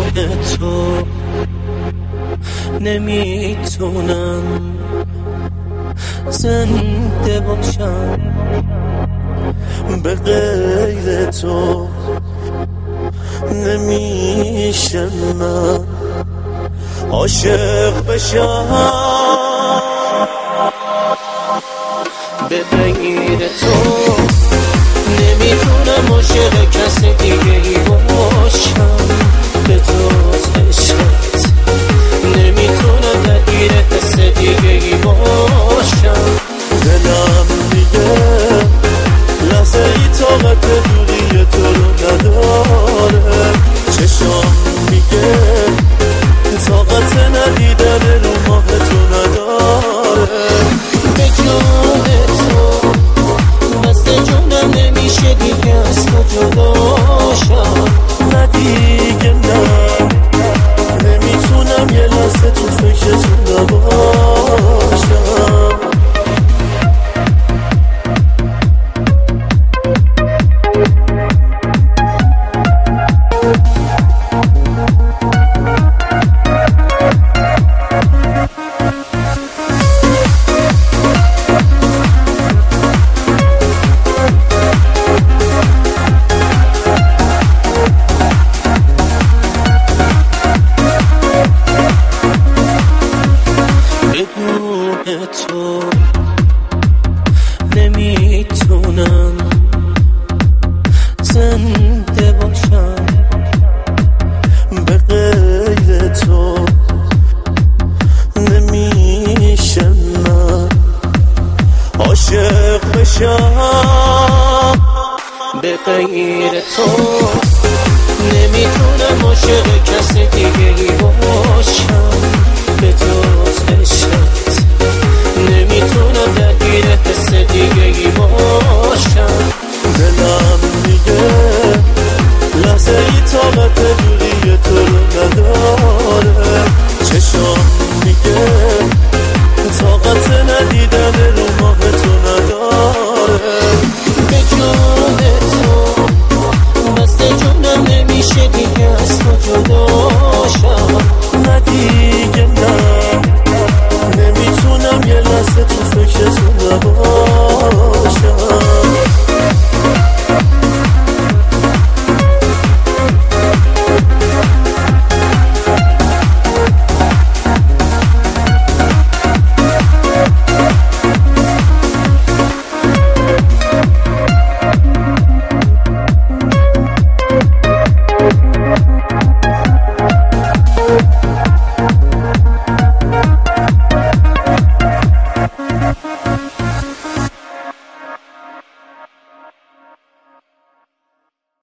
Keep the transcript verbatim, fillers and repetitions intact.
تو نمیتونم زنده باشم به غیر تو، نمیشه من عاشق بشم به غیر تو، نمیتونم عاشق کس دیگه ای باشم به جز عشقت، نمیتونم درگیر حس دیگه ای باشم. دلم میگه لحظه ای طاقت دوری تو رو نداره، چشم میگه طاقت ندیدن رو ماه تو نداره. به جون تو دست جونم نمیشه دیگه از تو جداشم، نه دیگه نه، نمیتونم یه لحظه تو فکر تو نباشم. تو نمیتونم زنده باشم به غیر تو، نمیشه من عاشق بشم به غیر تو، نمیتونم عاشق کس دیگه ای باشم به جز عشقت، نمیتونم درگیر حس دیگه ای باشم. دلم میگه لحظه ای طاقت دوری تو رو نداره، چشم میگه طاقت ندیدن رو ماه تو نداره. به جون تو دست جونم نمیشه دیگه از تو جدا